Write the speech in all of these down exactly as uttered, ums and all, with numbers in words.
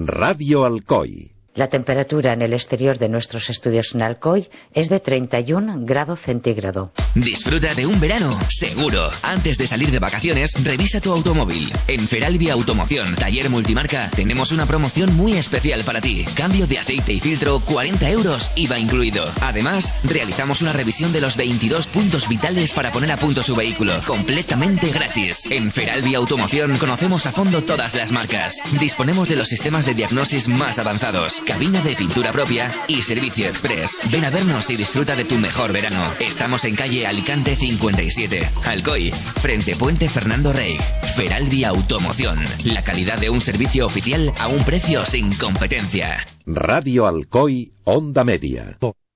Radio Alcoy. La temperatura en el exterior de nuestros estudios en Alcoy es de treinta y un grados centígrados. Disfruta de un verano seguro. Antes de salir de vacaciones, revisa tu automóvil. En Feralvia Automoción, taller multimarca, tenemos una promoción muy especial para ti. Cambio de aceite y filtro, cuarenta euros, I V A incluido. Además, realizamos una revisión de los veintidós puntos vitales para poner a punto su vehículo, completamente gratis. En Feralvia Automoción conocemos a fondo todas las marcas. Disponemos de los sistemas de diagnosis más avanzados, cabina de pintura propia y servicio express. Ven a vernos y disfruta de tu mejor verano. Estamos en calle Alicante cincuenta y siete, Alcoy, frente Puente Fernando Rey. Feralvia Automoción, la calidad de un servicio oficial a un precio sin competencia. Radio Alcoy, Onda Media.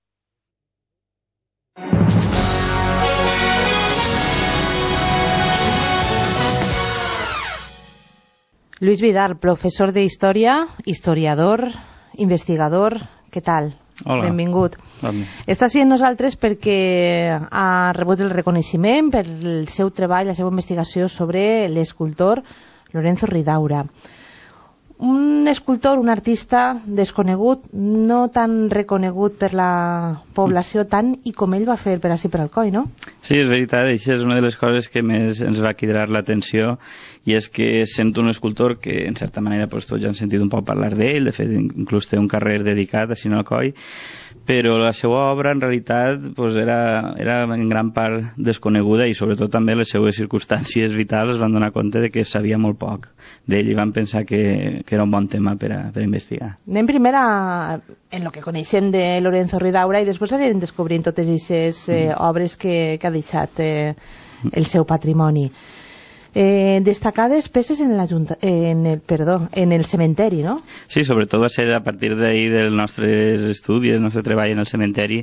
Luis Vidal, professor de Història, historiador, investigador, què tal? Hola. Benvingut. Bon. Està sent nosaltres perquè ha rebut el reconeixement per el seu treball, la seva investigació sobre l'escultor Lorenzo Ridaura. Un escultor, un artista desconegut, no tan reconegut per la població tant i com ell va fer per així per Alcoi, no? Sí, és veritat, això és una de les coses que més ens va cridar l'atenció, i és que sent un escultor que en certa manera pues, tots ja han sentit un poc parlar d'ell, de fet inclús té un carrer dedicat a Alcoi, però la seva obra en realitat pues, era, era en gran part desconeguda, i sobretot també les seues circumstàncies vitals es van donar compte de que sabia molt poc d'ell i van pensar que, que era un bon tema per a, per a investigar. Anem primer a, en lo que coneixem de Lorenzo Ridaura i després anirem descobrint totes aquestes eh, mm. obres que, que ha deixat eh, el seu patrimoni. Eh, destacades peces en, en, el, perdó, en el cementeri, no? Sí, sobretot va ser a partir d'ahir del nostre estudi, del nostre treball en el cementeri,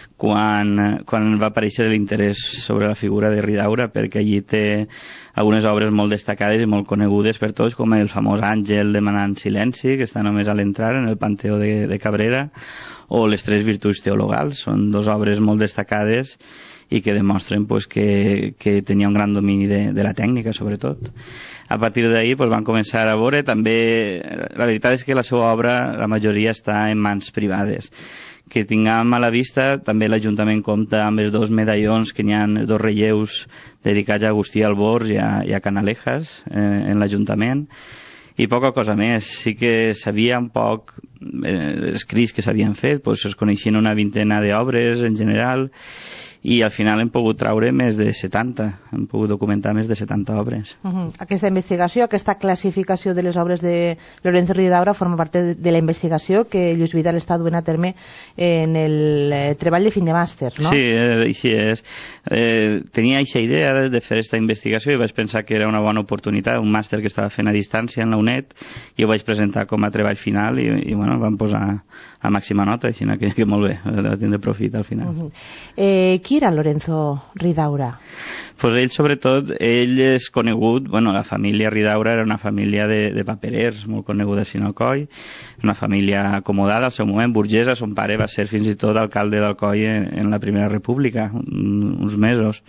quan, quan va aparèixer l'interès sobre la figura de Ridaura, perquè allí té algunes obres molt destacades i molt conegudes per tots, com el famós Àngel demanant silenci, que està només a l'entrar en el Panteó de, de Cabrera, o les Tres virtuts teologals. Són dues obres molt destacades i que demostren pues, que, que tenia un gran domini de, de la tècnica, sobretot. A partir d'ahir pues, van començar a veure, també, la veritat és que la seva obra, la majoria, està en mans privades. Que tinguem a la vista, també l'Ajuntament compta amb els dos medallons que n'hi ha, dos relleus dedicats a Agustí Albors i a, i a Canalejas eh, en l'Ajuntament, i poca cosa més. Sí que sabia un poc eh, escrits que s'havien fet, pues, es coneixien una vintena d'obres en general, i al final hem pogut traure més de setanta, hem pogut documentar més de setanta obres. Uh-huh. Aquesta investigació, aquesta classificació de les obres de Lorenzo Ridaura forma part de, de la investigació que Lluís Vidal està duent a terme en el eh, treball de fin de màster, no? Sí, eh, així és. Eh, tenia aquesta idea de, de fer aquesta investigació i vaig pensar que era una bona oportunitat, un màster que estava fent a distància en la U N E D, i ho vaig presentar com a treball final i, i bueno, vam posar a màxima nota, així que, que molt bé, va tindre profit al final. Uh-huh. eh, qui era Lorenzo Ridaura? Pues ell, sobretot, ell és conegut, bueno, la família Ridaura era una família de, de paperers, molt coneguda a Alcoi, una família acomodada al seu moment, burgesa. Son pare va ser fins i tot alcalde d'Alcoi en, en la Primera República, un, uns mesos.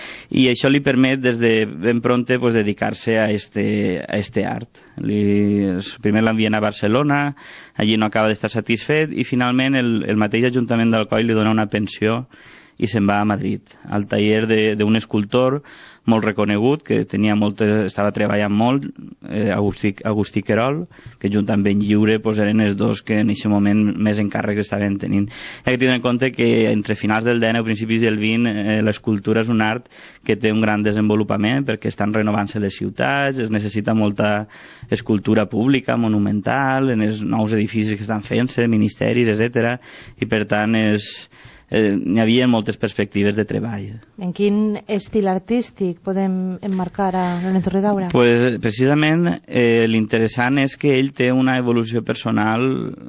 I això li permet des de ben pronte pues, dedicar-se a este, a este art. Li, primer l'envien a Barcelona, allí no acaba d'estar satisfet i finalment el, el mateix Ajuntament d'Alcoi li dona una pensió i se'n va a Madrid, al taller d'un escultor molt reconegut, que tenia molt, estava treballant molt, eh, Agustí, Agustí Querol, que junt amb Ben Lliure pues, eren els dos que en aquest moment més encàrrecs estaven tenint. Hi ha que tenir en compte que entre finals del dinou i principis del vint eh, l'escultura és un art que té un gran desenvolupament perquè estan renovant-se les ciutats, es necessita molta escultura pública, monumental, en els nous edificis que estan fent-se, ministeris, etcètera, i per tant és... Eh, n'hi havia moltes perspectives de treball. En quin estil artístic podem emmarcar a Lorenzo Ridaura? Pues, precisament eh, l'interessant és que ell té una evolució personal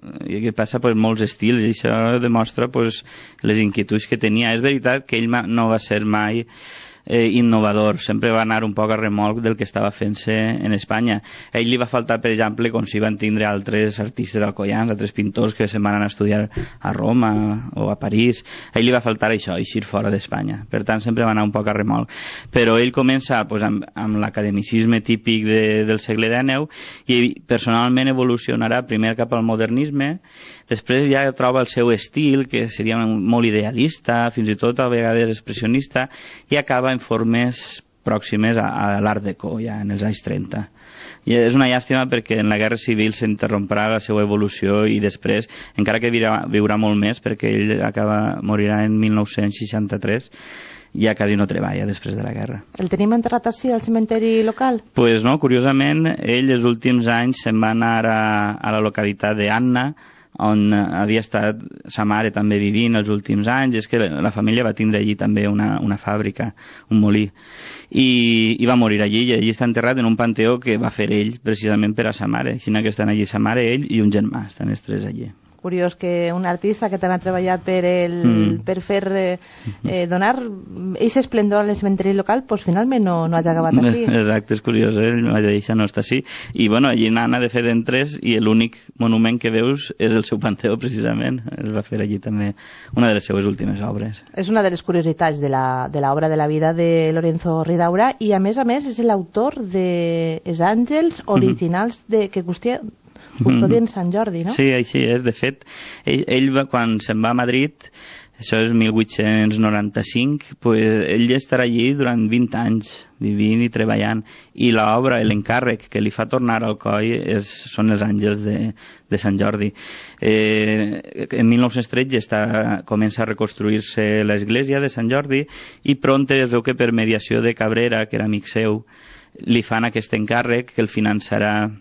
i que passa per molts estils, i això demostra pues, les inquietuds que tenia. És veritat que ell no va ser mai eh, innovador, sempre va anar un poc a remolc del que estava fent-se en Espanya. A ell li va faltar, per exemple, com si van tindre altres artistes alcoians, altres pintors que se'n van anar a estudiar a Roma o a París. A ell li va faltar això, eixir fora d'Espanya. Per tant, sempre va anar un poc a remolc. Però ell comença pues, amb, amb l'academicisme típic de, del segle dinou i personalment evolucionarà primer cap al modernisme, després ja troba el seu estil, que seria molt idealista, fins i tot a vegades expressionista, i acaba en formes pròximes a, a l'Art Deco, ja en els anys trenta. I és una llàstima perquè en la Guerra Civil s'interromprà la seva evolució i després, encara que viurà, viurà molt més, perquè ell acaba, morirà en mil nou-cents seixanta-tres, ja quasi no treballa després de la guerra. El tenim enterrat així al cementeri local? Pues no, curiosament, ell els últims anys se'n va anar a, a la localitat d'Anna, on havia estat sa mare també vivint els últims anys. És que la família va tindre allí també una, una fàbrica, un molí, i, i va morir allí, i allí està enterrat en un panteó que va fer ell precisament per a sa mare, així que estan allí sa mare, ell i un germà, estan els tres allí. Curiós que un artista que tant ha treballat per, el, mm. per fer eh, eh, donar aquest esplendor al cementeri local, pues finalment no, no hagi acabat així. Exacte, és curiós, eh? La deixa no està així. I bueno, allí n'ana de fet entres i l'únic monument que veus és el seu panteó, precisament. Es va fer allí també una de les seues últimes obres. És una de les curiositats de l'obra de, de la vida de Lorenzo Ridaura, i a més a més és l'autor de Els àngels originals de, que costia custodien Sant Jordi, no? Sí, així és. De fet, ell, ell va, quan se'n va a Madrid, això és mil vuit-cents noranta-cinc, pues, ell estarà allí durant vint anys, vivint i treballant, i l'obra, l'encàrrec que li fa tornar al Coi és, són els àngels de, de Sant Jordi. Eh, en mil nou-cents tretze està, comença a reconstruir-se l'església de Sant Jordi, i pront es veu que per mediació de Cabrera, que era amic seu, li fan aquest encàrrec que el finançarà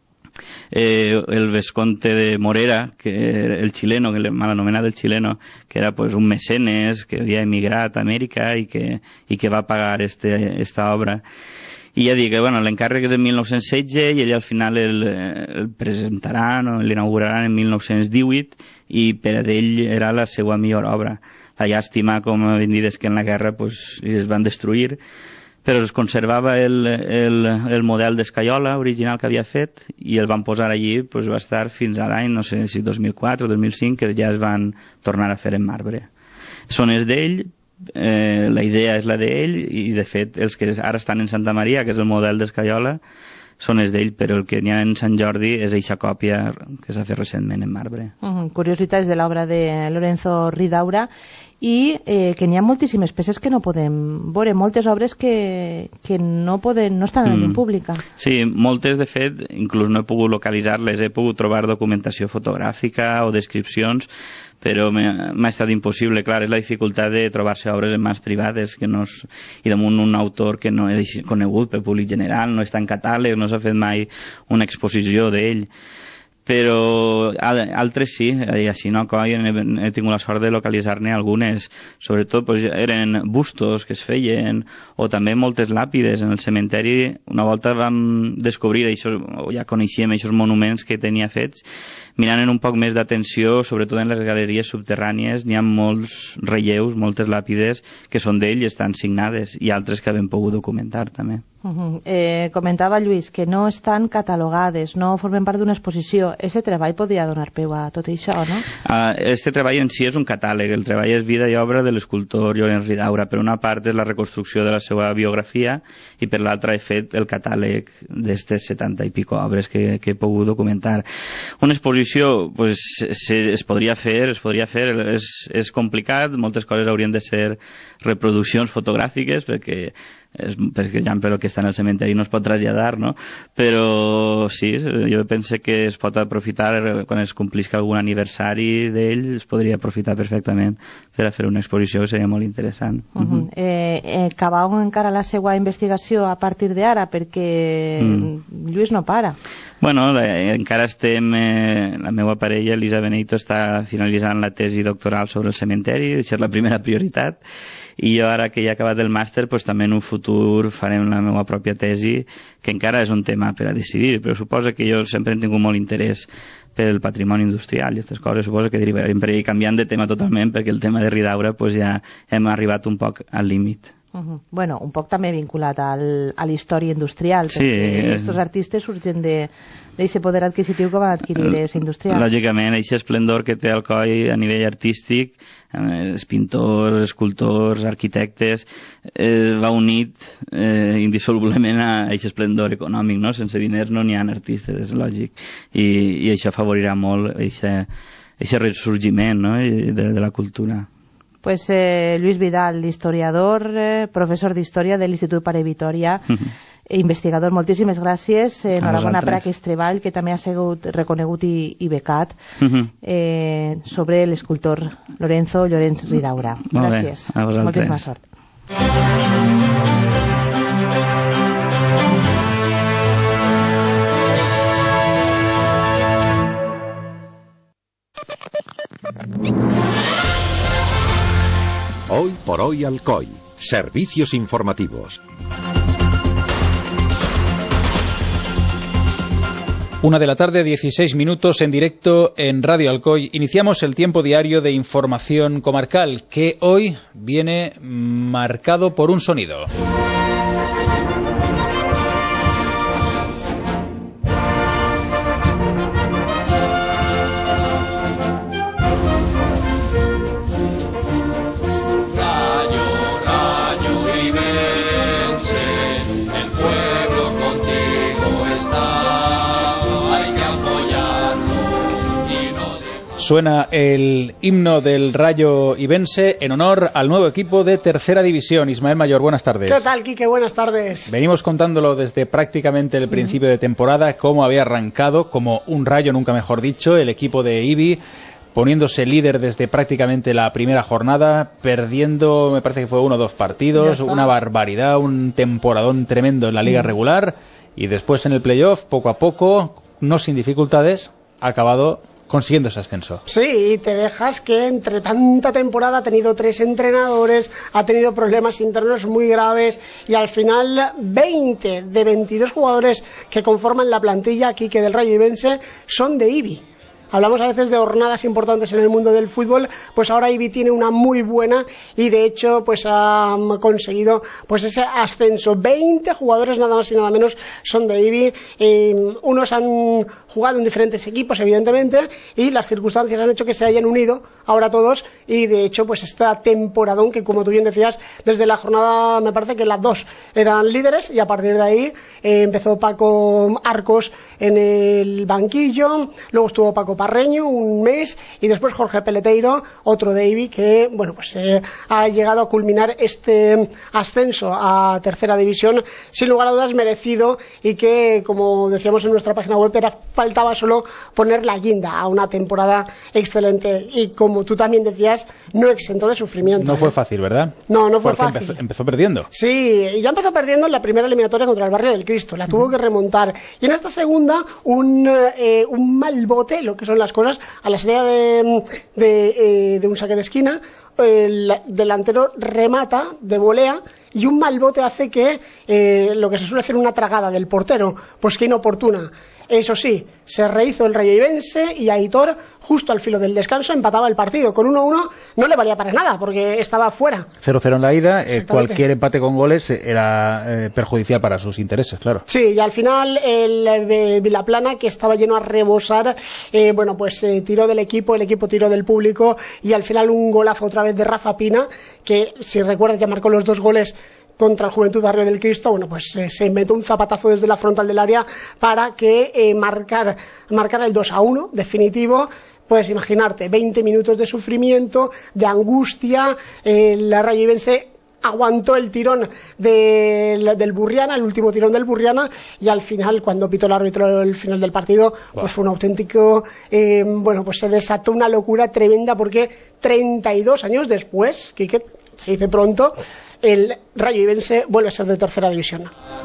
Eh, el Vesconte de Morera, que el xileno, que mal anomenat el xileno, que era pues, un mecenes que havia emigrat a Amèrica i que, i que va pagar este, esta obra. I ja dic que bueno, l'encàrrec és en mil nou-cents setze i ell al final el, el presentaran o l'inauguraran en mil nou-cents divuit, i per a ell era la seva millor obra. La llàstima, com hem dit, és que en la guerra pues, es van destruir, però es conservava el, el, el model d'escaiola original que havia fet i el van posar allí, pues, va estar fins a l'any, no sé si dos mil quatre o dos mil cinc, que ja es van tornar a fer en marbre. Són els d'ell, eh, la idea és la d'ell, i de fet els que ara estan en Santa Maria, que és el model d'escaiola, són els d'ell, però el que n'hi ha en Sant Jordi és eixa còpia que s'ha fet recentment en marbre. Uh-huh. Curiositats de l'obra de Lorenzo Ridaura, i eh, que n'hi ha moltíssimes peces que no podem veure, moltes obres que, que no, poden, no estan mm. en llum pública. Sí, moltes, de fet, inclús no he pogut localitzar-les, he pogut trobar documentació fotogràfica o descripcions, però m'ha estat impossible. Clar, és la dificultat de trobar-se obres en mans privades que no és, i damunt un autor que no és conegut pel públic general, no està en catàleg, no s'ha fet mai una exposició d'ell. Però altres sí, i així no, he, he tingut la sort de localitzar-ne algunes. Sobretot pues, eren bustos que es feien, o també moltes làpides en el cementeri. Una volta vam descobrir, això, o ja coneixíem aquests monuments que tenia fets, mirant en un poc més d'atenció, sobretot en les galeries subterrànies, n'hi ha molts relleus, moltes làpides que són d'ell i estan signades, i altres que hem pogut documentar també. Uh-huh. eh, comentava Lluís que no estan catalogades, no formen part d'una exposició. Este treball podria donar peu a tot això, no? Uh, este treball en si és un catàleg. El treball és vida i obra de l'escultor Llorenç Ridaura. Per una part és la reconstrucció de la seva biografia i per l'altra he fet el catàleg d'estes setanta i pico obres que, que he pogut documentar. Una exposició pues, se, es podria fer, es podria fer, és, és complicat, moltes coses haurien de ser reproduccions fotogràfiques perquè és, perquè ja però que està en el cementeri no es pot traslladar, no? Però sí, jo penso que es pot aprofitar quan es complisca algun aniversari d'ell, es podria aprofitar perfectament per a fer una exposició que seria molt interessant. Uh-huh. Uh-huh. Eh, eh, acabau encara la seva investigació a partir d'ara perquè mm. Lluís no para. Bueno, la, encara estem, eh, la meva parella Elisa Benito està finalitzant la tesi doctoral sobre el cementeri, això és la primera prioritat, i jo ara que ja he acabat el màster pues, també en un futur farem la meva pròpia tesi, que encara és un tema per a decidir, però suposa que jo sempre he tingut molt interès pel patrimoni industrial i aquestes coses, suposa que derivarem per ahí canviant de tema totalment, perquè el tema de Ridaura pues, ja hem arribat un poc al límit. Uh-huh. Bueno, un poc també vinculat al, a la història industrial, sí, perquè aquests artistes surgen de d'aquest poder adquisitiu que van adquirir és industrial. Lògicament, aquest esplendor que té Alcoi a nivell artístic, els pintors, escultors, arquitectes, eh, va unit eh, indissolublement a aquest esplendor econòmic, no? Sense diners no n'hi ha artistes, és lògic, i, i això afavorirà molt aquest ressorgiment, no? de, de la cultura. Pues eh, Lluís Vidal, historiador, eh, professor d'Història de l'Institut Pare Vitòria, uh-huh. investigador, moltíssimes gràcies, eh, enhorabona per aquest treball que també ha sigut reconegut i, i becat uh-huh. eh, sobre l'escultor Lorenzo Llorens Ridaura. Gràcies. Moltíssima sort. Hoy por hoy Alcoy. Servicios informativos. Una de la tarde, dieciséis minutos en directo en Radio Alcoy. Iniciamos el tiempo diario de información comarcal, que hoy viene marcado por un sonido. Suena el himno del Rayo Ibense en honor al nuevo equipo de Tercera División. Ismael Mayor, buenas tardes. ¿Qué tal, Quique? Buenas tardes. Venimos contándolo desde prácticamente el principio de temporada, cómo había arrancado, como un rayo, nunca mejor dicho, el equipo de Ibi, poniéndose líder desde prácticamente la primera jornada, perdiendo, me parece que fue uno o dos partidos, una barbaridad, un temporadón tremendo en la liga mm. regular, y después en el playoff, poco a poco, no sin dificultades, ha acabado consiguiendo ese ascenso. Sí, y te dejas que entre tanta temporada ha tenido tres entrenadores, ha tenido problemas internos muy graves, y al final veinte de veintidós jugadores que conforman la plantilla aquí que del Rayo Ibense son de Ibi. Hablamos a veces de jornadas importantes en el mundo del fútbol, pues ahora Ibi tiene una muy buena y de hecho pues ha conseguido pues ese ascenso. veinte jugadores nada más y nada menos son de Ibi, eh, unos han jugado en diferentes equipos evidentemente y las circunstancias han hecho que se hayan unido ahora todos, y de hecho pues esta temporadón que, como tú bien decías, desde la jornada me parece que las dos eran líderes, y a partir de ahí eh, empezó Paco Arcos en el banquillo, luego estuvo Paco Parreño un mes y después Jorge Peleteiro, otro de Ibi, que bueno pues eh, ha llegado a culminar este ascenso a Tercera División sin lugar a dudas merecido, y que, como decíamos en nuestra página web, era, faltaba solo poner la guinda a una temporada excelente, y como tú también decías, no exento de sufrimiento. No ¿eh? fue fácil, ¿verdad? No, no fue Porque fácil. Empezó, empezó perdiendo. Sí, y ya empezó perdiendo en la primera eliminatoria contra el Barrio del Cristo, la tuvo que remontar, y en esta segunda un, eh, un mal bote, lo que son las cosas, a la salida de, de, eh, de un saque de esquina, el delantero remata de volea y un mal bote hace que eh, lo que se suele hacer una tragada del portero, pues que inoportuna. Eso sí, se rehizo el Rayo Ibense y Aitor, justo al filo del descanso, empataba el partido. Con uno uno no le valía para nada, porque estaba fuera. cero cero en la ida, eh, cualquier empate con goles era eh, perjudicial para sus intereses, claro. Sí, y al final el eh, Vilaplana, que estaba lleno a rebosar, eh, bueno, pues eh, tiró del equipo, el equipo tiró del público, y al final un golazo otra vez de Rafa Pina, que si recuerdas ya marcó los dos goles contra el Juventud Barrio del Cristo. Bueno, pues eh, se metió un zapatazo desde la frontal del área para que eh, marcar, marcar el dos a uno definitivo. Puedes imaginarte, veinte minutos de sufrimiento, de angustia, eh, la Rayo Ibense aguantó el tirón de, del Burriana, el último tirón del Burriana, y al final, cuando pitó el árbitro el final del partido, wow, pues fue un auténtico, eh, bueno, pues se desató una locura tremenda, porque treinta y dos años después, Quique, se dice pronto, el Rayo Ibense vuelve a ser de Tercera División.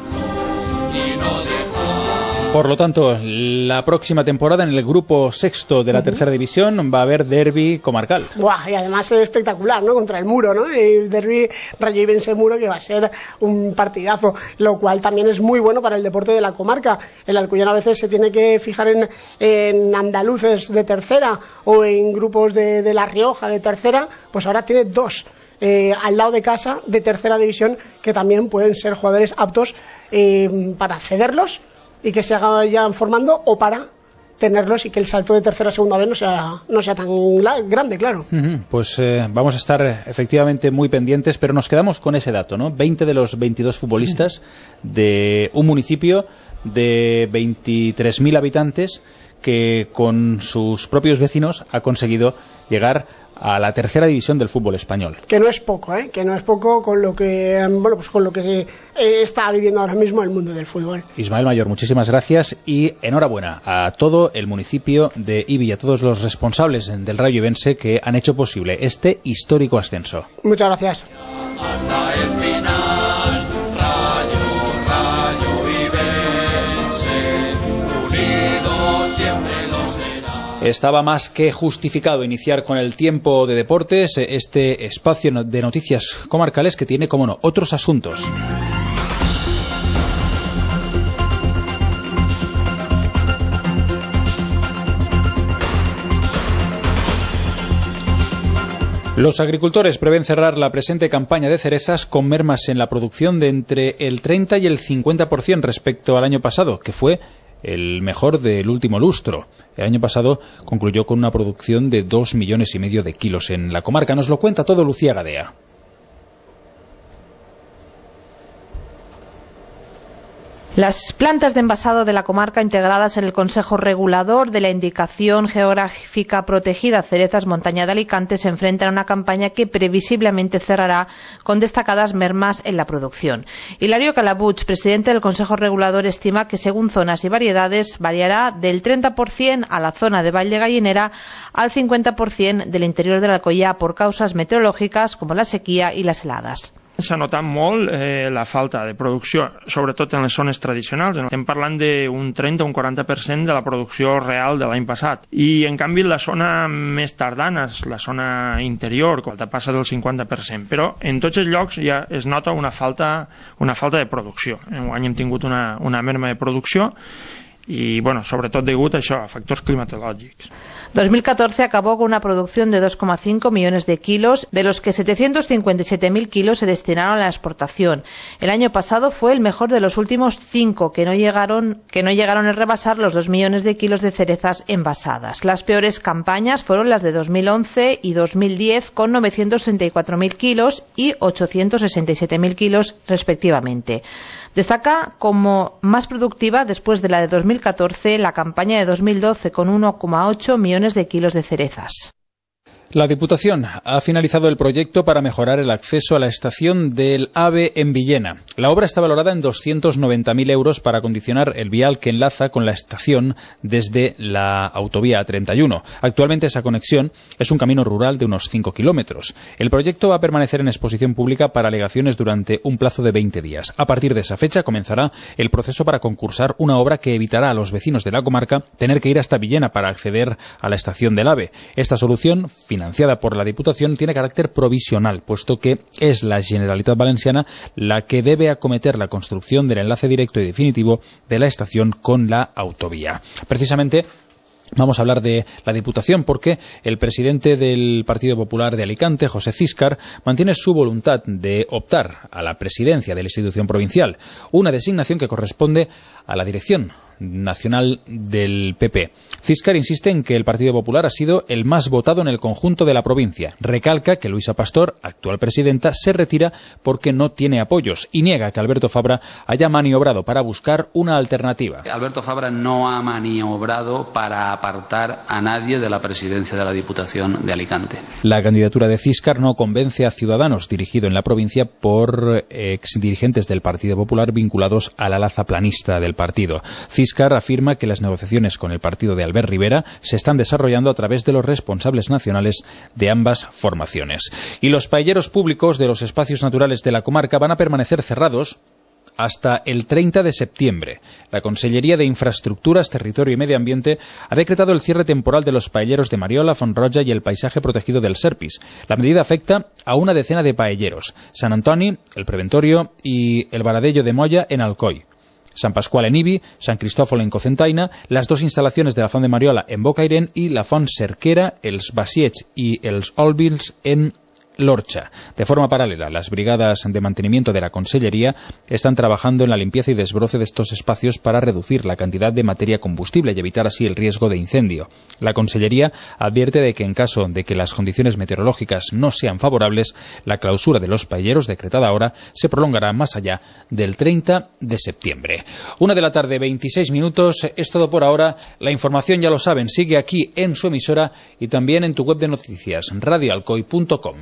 Por lo tanto, la próxima temporada en el grupo sexto de la uh-huh. Tercera División va a haber derbi comarcal. Buah, y además es espectacular, ¿no? Contra el Muro, ¿no? El derbi Rayo Ibense Muro, que va a ser un partidazo, lo cual también es muy bueno para el deporte de la comarca. El Alcoyano a veces se tiene que fijar en, en andaluces de tercera o en grupos de, de La Rioja de tercera, pues ahora tiene dos eh, al lado de casa de tercera división, que también pueden ser jugadores aptos eh, para cederlos y que se vayan formando, o para tenerlos y que el salto de tercera a segunda vez no sea, no sea tan grande, claro. Uh-huh. Pues eh, vamos a estar efectivamente muy pendientes, pero nos quedamos con ese dato, ¿no? veinte de los veintidós futbolistas de un municipio de veintitrés mil habitantes que con sus propios vecinos ha conseguido llegar a la tercera división del fútbol español. Que no es poco, ¿eh? Que no es poco con lo que, bueno, pues con lo que eh, está viviendo ahora mismo el mundo del fútbol. Ismael Mayor, muchísimas gracias y enhorabuena a todo el municipio de Ibi y a todos los responsables del Rayo Ibense que han hecho posible este histórico ascenso. Muchas gracias. Hasta el final, Rayo, Rayo Ibense, unidos siempre lo será. Estaba más que justificado iniciar con el tiempo de deportes, este espacio de noticias comarcales que tiene, como no, otros asuntos. Los agricultores prevén cerrar la presente campaña de cerezas con mermas en la producción de entre el treinta y el cincuenta por ciento respecto al año pasado, que fue el mejor del último lustro. El año pasado concluyó con una producción de dos millones y medio de kilos en la comarca. Nos lo cuenta todo Lucía Gadea. Las plantas de envasado de la comarca integradas en el Consejo Regulador de la Indicación Geográfica Protegida Cerezas Montaña de Alicante se enfrentan a una campaña que previsiblemente cerrará con destacadas mermas en la producción. Hilario Calabuch, presidente del Consejo Regulador, estima que según zonas y variedades variará del treinta por ciento a la zona de Vall de Gallinera al cincuenta por ciento del interior de la Alcoià por causas meteorològiques com la sequía y las heladas. S'ha notat molt eh, la falta de producció, sobretot en les zones tradicionals. Estem parlant d'un trenta o un quaranta per cent de la producció real de l'any passat. I, en canvi, la zona més tardana, la zona interior, passa del cinquanta per cent. Però en tots els llocs ja es nota una falta, una falta de producció. Enguany hem tingut una, una merma de producció y, bueno, sobre todo degut a això, a factors climatològics. dos mil catorce acabó con una producción de dos coma cinco millones de kilos, de los que setecientos cincuenta y siete mil kilos se destinaron a la exportación. El año pasado fue el mejor de los últimos cinco, que no llegaron, que no llegaron a rebasar los dos millones de kilos de cerezas envasadas. Las peores campañas fueron las de dos mil once y dos mil diez, con novecientos treinta y cuatro mil kilos y ochocientos sesenta y siete mil kilos respectivamente. Destaca como más productiva, después de la de dos mil catorce, la campaña de dos mil doce, con uno coma ocho millones de kilos de cerezas. La Diputación ha finalizado el proyecto para mejorar el acceso a la estación del AVE en Villena. La obra está valorada en doscientos noventa mil euros para acondicionar el vial que enlaza con la estación desde la autovía A treinta y uno. Actualmente esa conexión es un camino rural de unos cinco kilómetros. El proyecto va a permanecer en exposición pública para alegaciones durante un plazo de veinte días. A partir de esa fecha comenzará el proceso para concursar una obra que evitará a los vecinos de la comarca tener que ir hasta Villena para acceder a la estación del AVE. Esta solución, financiada por la Diputación, tiene carácter provisional, puesto que es la Generalitat Valenciana la que debe acometer la construcción del enlace directo y definitivo de la estación con la autovía. Precisamente vamos a hablar de la Diputación porque el presidente del Partido Popular de Alicante, José Císcar, mantiene su voluntad de optar a la presidencia de la institución provincial, una designación que corresponde a la dirección nacional del P P. Císcar insiste en que el Partido Popular ha sido el más votado en el conjunto de la provincia. Recalca que Luisa Pastor, actual presidenta, se retira porque no tiene apoyos y niega que Alberto Fabra haya maniobrado para buscar una alternativa. Alberto Fabra no ha maniobrado para apartar a nadie de la presidencia de la Diputación de Alicante. La candidatura de Císcar no convence a Ciudadanos, dirigido en la provincia por exdirigentes del Partido Popular vinculados al ala zaplanista del partido. Císcar afirma que las negociaciones con el partido de Albert Rivera se están desarrollando a través de los responsables nacionales de ambas formaciones. Y los paelleros públicos de los espacios naturales de la comarca van a permanecer cerrados hasta el treinta de septiembre. La Consellería de Infraestructuras, Territorio y Medio Ambiente ha decretado el cierre temporal de los paelleros de Mariola, Fontroja y el paisaje protegido del Serpis. La medida afecta a una decena de paelleros: San Antoni, el Preventorio y el Varadello de Moya en Alcoi, San Pascual en Ibi, San Cristófol en Cocentaina, las dos instalaciones de la Font de Mariola en Bocairent y la Font Cerquera, els Basiets y els Olvils en Lorcha. De forma paralela, las brigadas de mantenimiento de la Consellería están trabajando en la limpieza y desbroce de estos espacios para reducir la cantidad de materia combustible y evitar así el riesgo de incendio. La Consellería advierte de que en caso de que las condiciones meteorológicas no sean favorables, la clausura de los paelleros decretada ahora se prolongará más allá del treinta de septiembre. Una de la tarde, veintiséis minutos. Es todo por ahora. La información, ya lo saben, sigue aquí en su emisora y también en tu web de noticias, radio alcoy punto com.